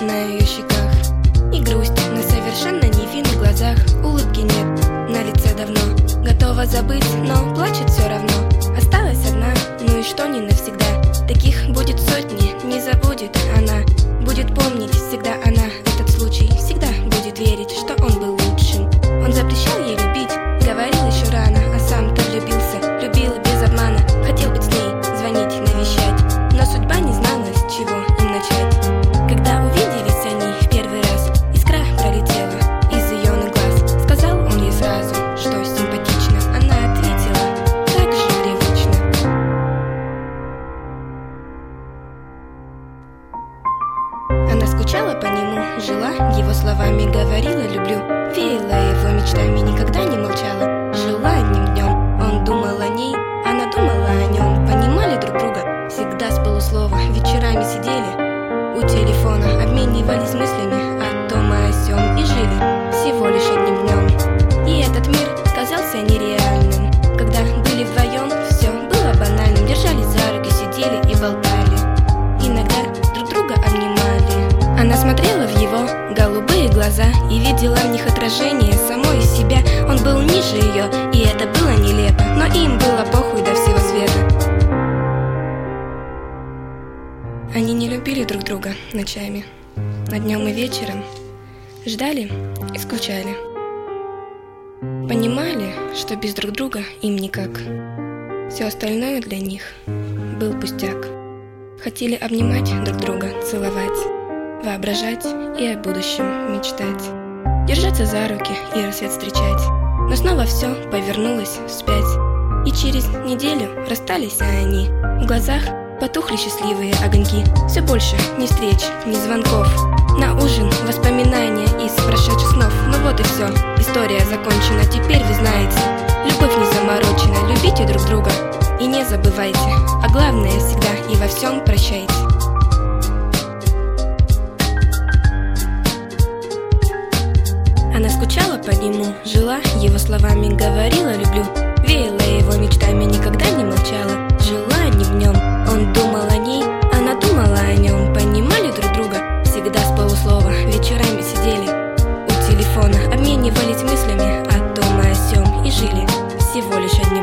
на ее щеках, и грусть на совершенно невинных глазах. Улыбки нет на лице давно, готова забыть, но плачет все равно. Осталась одна, ну и что, не навсегда. Таких будет сотни, не забудет она. Будет помнить всегда она этот случай, всегда будет верить, что он был лучшим. Он запрещал ей любить, говорил еще рано, а сам-то влюбился, любил без обмана. Хотел быть с ней, звонить, навещать, но судьба не знала, с чего им начать. Когда увиделись они в первый раз, искра пролетела из ее глаз. Сказал он ей сразу, что симпатично. Она ответила, так же привычно. Она скучала по нему, жила его словами, говорила «люблю», веяла его мечтами, никогда не молчала, жила одним днем. Он думал о ней, она думала о нем, понимали друг друга всегда с полуслова. Вечерами сидели у телефона, обменивались мыслями о том и о сём и жили всего лишь одним днем. И этот мир казался нереальным. Когда были вдвоем, все было банальным. Держались за руки, сидели и болтали, иногда друг друга обнимали. Она смотрела в его голубые глаза и видела в них отражение самой себя. Он был ниже ее, и это было нелепо, но им было похуй до всего света. Они не любили друг друга ночами, а днем и вечером ждали и скучали. Понимали, что без друг друга им никак. Все остальное для них был пустяк. Хотели обнимать друг друга, целовать, воображать и о будущем мечтать, держаться за руки и рассвет встречать. Но снова все повернулось вспять, и через неделю расстались они. В глазах потухли счастливые огоньки. Все больше ни встреч, ни звонков. На ужин воспоминания из прошедших снов. Ну вот и все, история закончена. Теперь вы знаете, любовь не заморочена. Любите друг друга и не забывайте, а главное всегда и во всем прощайте. Она скучала по нему, жила его словами, говорила «люблю», веяла его мечтами, никогда не молчала, жила одним днем. Он думал о ней, она думала о нем, понимали друг друга всегда с полуслова. Вечерами сидели у телефона, обменивались мыслями о том и о сём и жили всего лишь одним